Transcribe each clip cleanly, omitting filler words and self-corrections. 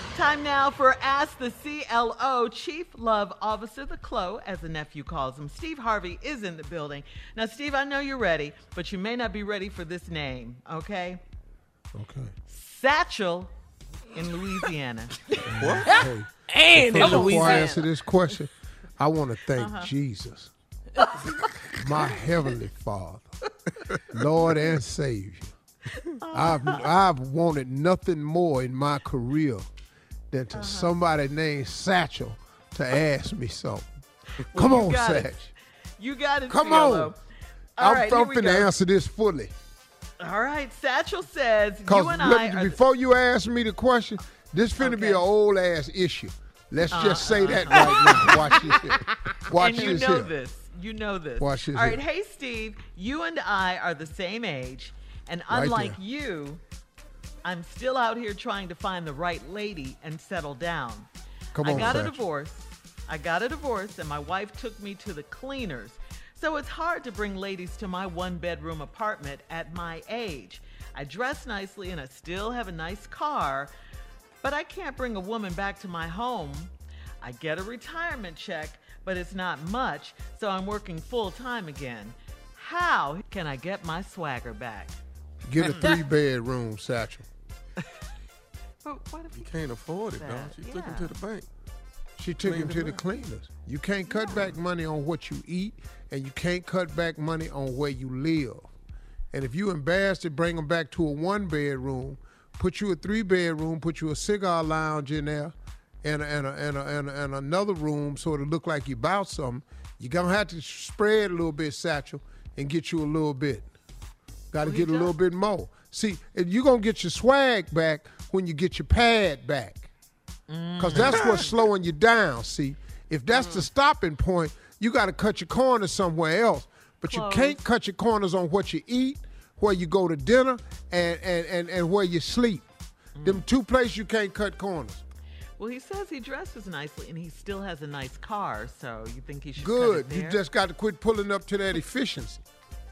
Time now for Ask the CLO, Chief Love Officer, the CLO, as the nephew calls him. Steve Harvey is in the building. Now, Steve, I know you're ready, but you may not be ready for this name, okay? Okay. Satchel in Louisiana. What? Hey, And in before I Louisiana. answer this question, I want to thank Jesus, my heavenly Father, Lord and Savior. I've wanted nothing more in my career than to somebody named Satchel to ask me something. Come on, got it. Satch. You got it, Come CLO. on. All I'm right, here we finna go. answer this fully. All right, Satchel says, Because you and I are... before you ask me the question, this finna be an old ass issue. Let's just say that right now. Watch this here. Watch and you this know here. this. You know this. Watch this All right, here. hey, Steve, you and I are the same age, and Right unlike there. you, I'm still out here trying to find the right lady and settle down. Come on, I got a Satchel. divorce. And my wife took me to the cleaners. So it's hard to bring ladies to my one-bedroom apartment at my age. I dress nicely and I still have a nice car, but I can't bring a woman back to my home. I get a retirement check, but it's not much, so I'm working full-time again. How can I get my swagger back? Get a 3-bedroom, Satchel. But what if You can't afford it, that, dog. She took him yeah. to the bank. She took him Cleaned to him the up. cleaners. You can't cut back money on what you eat, and you can't cut back money on where you live. And if you embarrassed to bring them back to a 1-bedroom, put you a 3-bedroom, put you a cigar lounge in there, and another room so it'll look like you bought something, you're going to have to spread a little bit, Satchel, and get you a little bit. Got to Well, get a he little does. bit more. See, you're going to get your swag back when you get your pad back. Because that's what's slowing you down, see. If that's the stopping point, you got to cut your corners somewhere else. But Close. you can't cut your corners on what you eat, where you go to dinner, and where you sleep. Them two places you can't cut corners. Well, he says he dresses nicely and he still has a nice car, so you think he should Good. cut it You there? just got to quit pulling up to that efficiency.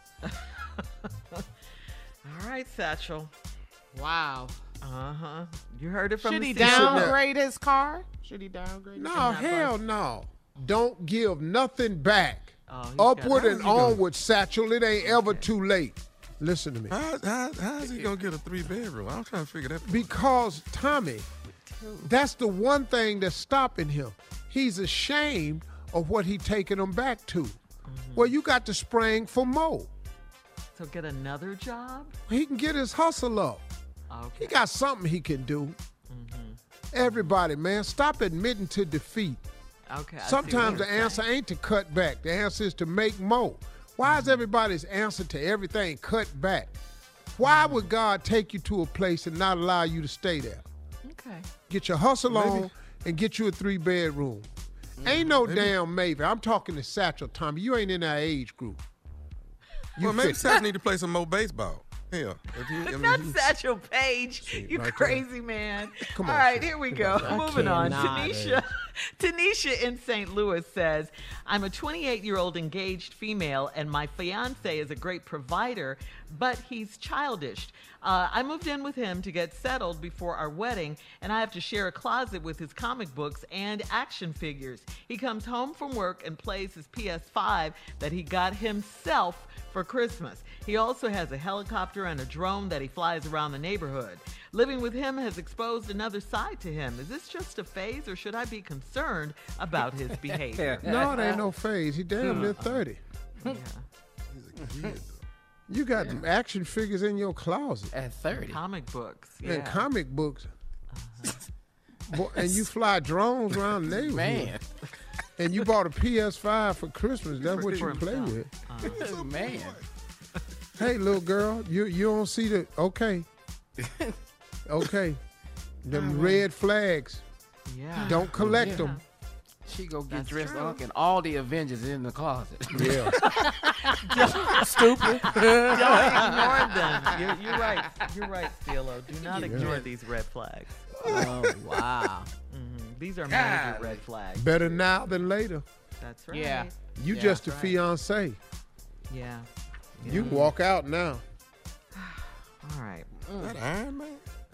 All right, Satchel. Wow. Uh-huh. You heard it from Should the he CEO. downgrade his car? Should he downgrade No, his car? hell no. Don't give nothing back. Oh, he's got- Upward How's and he gonna- onward, Satchel. It ain't ever too late. Listen to me. How is he going to get a 3-bedroom? I'm trying to figure that part. Because, Tommy, that's the one thing that's stopping him. He's ashamed of what he taking him back to. Well, you got to spring for more. So get another job? He can get his hustle up. Okay. He got something he can do. Everybody, man, stop admitting to defeat. Okay. I see what Sometimes you're the answer saying. ain't to cut back. The answer is to make more. Why is everybody's answer to everything cut back? Why would God take you to a place and not allow you to stay there? Okay. Get your hustle on and get you a 3-bedroom. Ain't no damn maybe. I'm talking to Satchel, Tommy. You ain't in that age group. Well, maybe fit- Satchel need to play some more baseball. Hell, if he, I mean, Not he- Satchel Paige. You right there. crazy man. Come All on, right, Sid. here we go. I Moving on. cannot. Tanisha in St. Louis says, I'm a 28-year-old engaged female, and my fiance is a great provider, but he's childish. I moved in with him to get settled before our wedding, and I have to share a closet with his comic books and action figures. He comes home from work and plays his PS5 that he got himself for Christmas. He also has a helicopter and a drone that he flies around the neighborhood. Living with him has exposed another side to him. Is this just a phase, or should I be concerned about his behavior? No, it ain't no phase. He damn near 30. Yeah. he's a kid. You got action figures in your closet At 30. Comic books. Yeah. and comic books. Boy, and you fly drones around the neighborhood. Man. And you bought a PS5 for Christmas. That's what For you play himself. with. Man. Hey, little girl, you don't see the... Okay. Okay. Them red flags. Yeah. Don't collect Yeah. them. She go get That's dressed true. up and all the Avengers in the closet. Yeah. Stupid. Don't ignore them. You're right. You're right, CeeLo. Do not ignore these red flags. Oh, wow. These are major red flags. Better now than later. That's right. Yeah. You Yeah, just a right. fiance. Yeah. You can walk out now. All right. That Iron Man?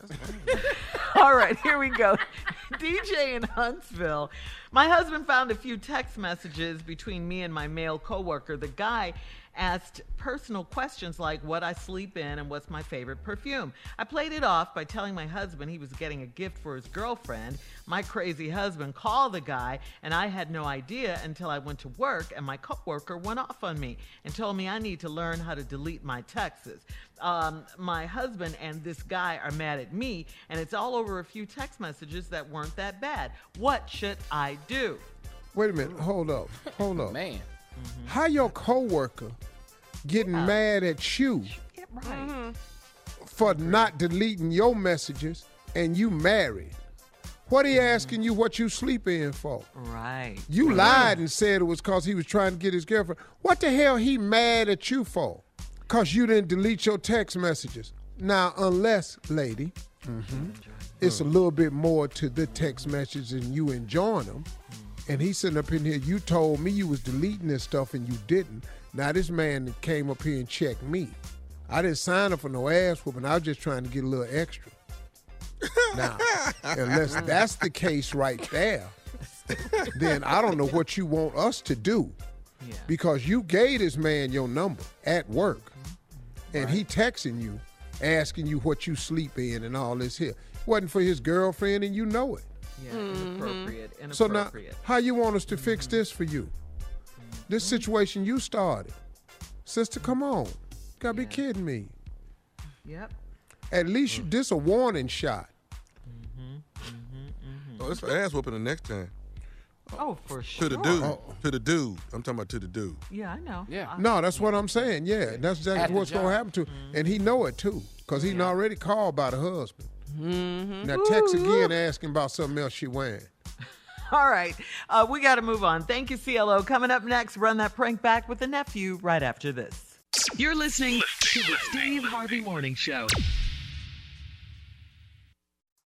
All right, here we go. DJ in Huntsville. My husband found a few text messages between me and my male coworker. The guy asked personal questions like what I sleep in and what's my favorite perfume. I played it off by telling my husband he was getting a gift for his girlfriend. My crazy husband called the guy, and I had no idea until I went to work and my coworker went off on me and told me I need to learn how to delete my texts. My husband and this guy are mad at me, and it's all over a few text messages that weren't that bad. What should I do? Wait a minute. Hold up. Man. How your coworker getting mad at you Yeah, right. for not deleting your messages and you married? What he asking you what you sleep in for? Right. You lied and said it was because he was trying to get his girlfriend. What the hell he mad at you for? Because you didn't delete your text messages. Now, unless, lady, it's a little bit more to the text messages and you enjoying them. And he sitting up in here, you told me you was deleting this stuff and you didn't. Now this man came up here and checked me. I didn't sign up for no ass whooping. I was just trying to get a little extra. Now, unless that's the case right there, then I don't know what you want us to do. Yeah. Because you gave this man your number at work. And he texting you, asking you what you sleep in and all this here. Wasn't for his girlfriend and you know it. Yeah, inappropriate. So now, how you want us to fix this for you? This situation you started. Sister, come on. You gotta be kidding me. Yep. At least this a warning shot. Oh, it's for ass whooping the next time. Oh, for sure. To the dude. To the dude. I'm talking about to the dude. Yeah, I know. Yeah. No, that's what I'm saying. Yeah, that's At exactly the what's going to job. happen to. And he know it too, because he already called by the husband. Now text again asking about something else she wearing. All right. We got to move on. Thank you, CLO. Coming up next, run that prank back with the nephew right after this. You're listening to the Steve Harvey Morning Show.